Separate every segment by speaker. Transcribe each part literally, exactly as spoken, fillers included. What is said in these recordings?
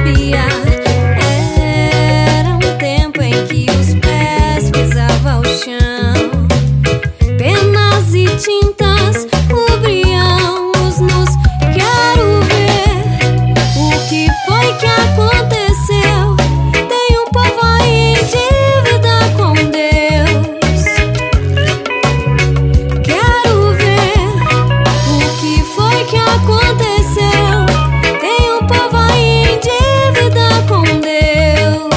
Speaker 1: sabia. Era um tempo em que os pés pisavam o chão, penas e tintas cobriam os nus. Quero ver o que foi que aconteceu. Tem um povo aí em dívida com Deus. Quero ver o que foi que aconteceu. Tem um povo aí em dívida com Deus,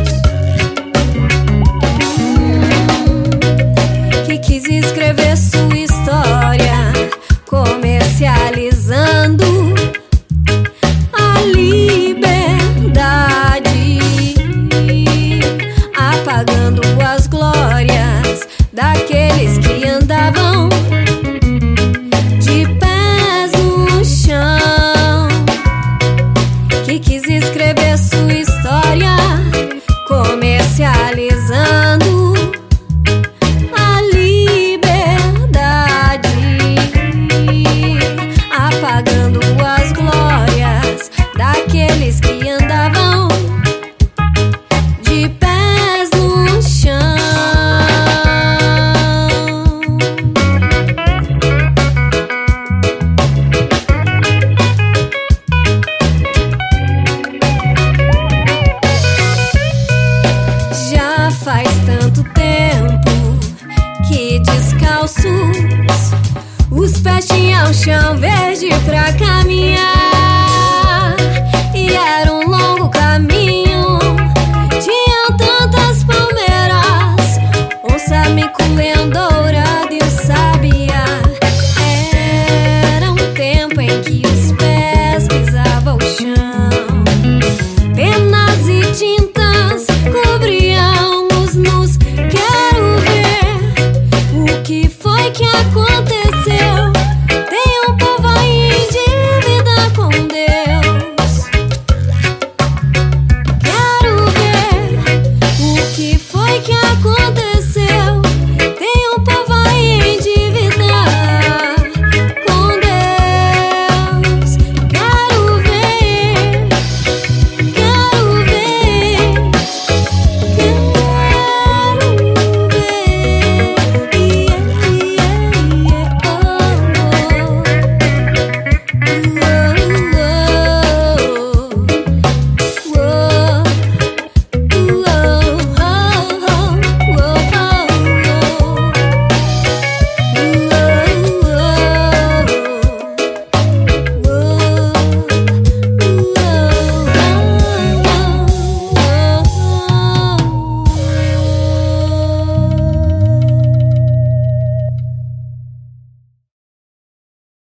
Speaker 1: hum, que quis escrever sua história, comercializando a liberdade, apagando as glórias daqueles que andavam de pés no chão, que quis escrever sua